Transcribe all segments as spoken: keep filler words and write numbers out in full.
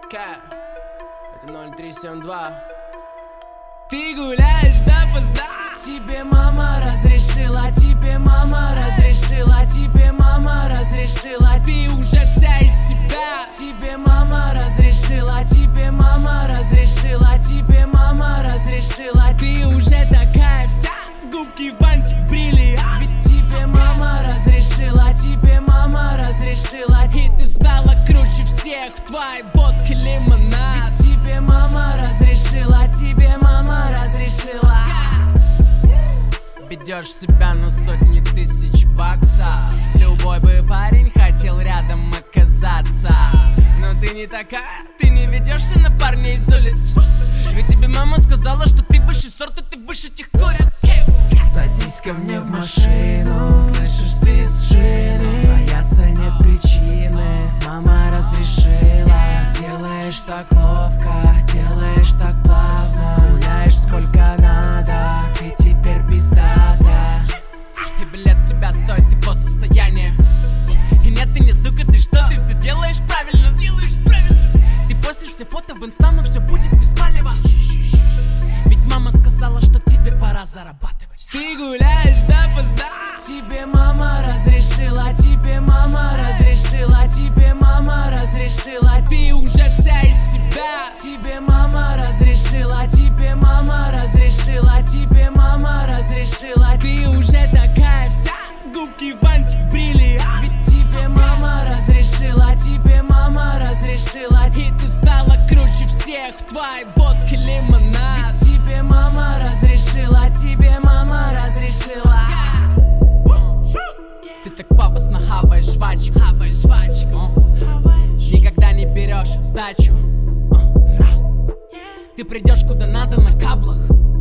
Cat. Это ноль три семь два. Ты гуляешь допоздна. Тебе мама разрешила, тебе мама разрешила, тебе мама разрешила. Ты уже вся из себя. Тебе мама разрешила, тебе мама разрешила, тебе мама разрешила. Ты уже такая вся, губки бантик бриллиант. Ведь тебе мама разрешила, тебе мама разрешила. И ты стала круче всех в твоей водке лимонад. Ведь тебе мама разрешила, тебе мама разрешила. Ведешь себя на сотни тысяч баксов. Любой бы парень хотел рядом оказаться. Но ты не такая, ты не ведешься на парней из улиц. Ведь тебе мама сказала, что ты высший сорт, и ты выше тех куриц. Садись ко мне в машину, слышишь свист шины. Бояться нет причины, мама разрешила. Делаешь так ловко, делаешь так плавно. Гуляешь сколько надо, и теперь пиздата. И билет тебя стоит его состояние. И нет, ты не сука, ты что? Ты все делаешь правильно, делаешь правильно. Ты постишь все фото в инста, но все будет без палева. Ведь мама сказала, что тебе пора зарабатывать. Ты гуляешь допоздна. Тебе мама разрешила, тебе мама разрешила, тебе мама разрешила. Ты уже вся из себя. Тебе мама разрешила, тебе мама разрешила, тебе мама разрешила. Ты уже такая вся, губки бантик бриллиант. Ведь тебе мама разрешила, тебе мама разрешила. И ты стала круче всех в твоей водке лимонад. Ведь тебе мама разрешила, тебе мама разрешила. Ты так пафосно хаваешь жвачку, хаваешь жвачку. Никогда не берешь сдачу. Ты придешь куда надо на каблах.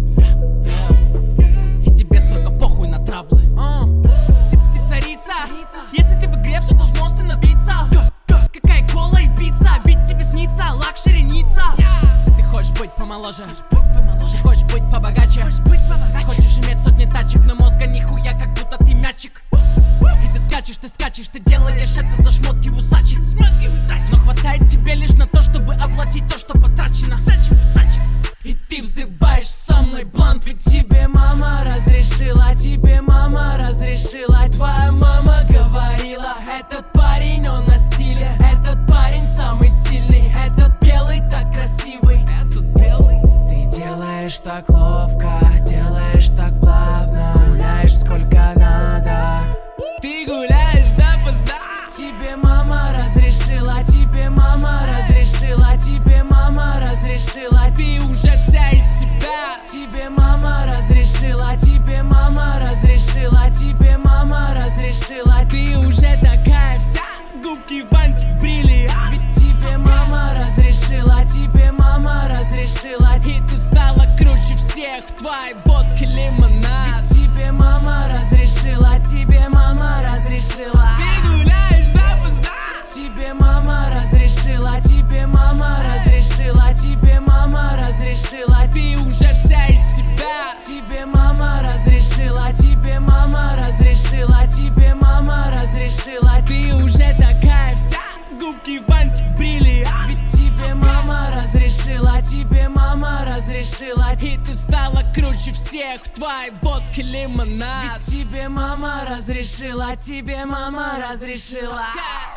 И тебе строго похуй на траблы. Ты, ты царица. Если ты в игре, все должно остановиться. Какая кола и пицца, ведь тебе снится лакшери-ница. Ты хочешь быть помоложе, хочешь быть побогаче, хочешь иметь сотни тачек, но мозга нихуя, как будто ты мячик. И ты скачешь, ты скачешь, ты делаешь это за шмотки усачек. Но хватает тебе лишь на то, чтобы оплатить то, что потрачено. И ты вздываешь со мной блант, ведь тебе мама разрешила, тебе мама разрешила. Твоя мама говорила, этот парень, он на стиле. Этот парень самый сильный, этот белый так красивый. Этот белый. Ты делаешь так ловко, делаешь так плавно. Гуляешь сколько надо. Ты гуляешь допоздна. Тебе мама разрешила, тебе мама разрешила, тебе мама разрешила. Ты уже вся из себя. Тебе мама разрешила, тебе мама разрешила, тебе мама разрешила. Ты уже такая вся, губки бантик бриллиант. Ведь тебе мама разрешила, тебе мама разрешила. И ты стала круче всех в твоей водке лимонад. Ведь тебе мама разрешила, тебе мама разрешила. Ты гуляешь допоздна. Тебе мама разрешила, тебе мама разрешила, тебе мама разрешила. Ты уже вся из себя. Тебе мама разрешила, тебе мама разрешила, тебе мама разрешила. Ты уже такая вся, губки бантик бриллиант. Ведь тебе мама разрешила, тебе мама разрешила. И ты стала круче всех в твоей водке лимонад. Ведь тебе мама разрешила, тебе мама разрешила.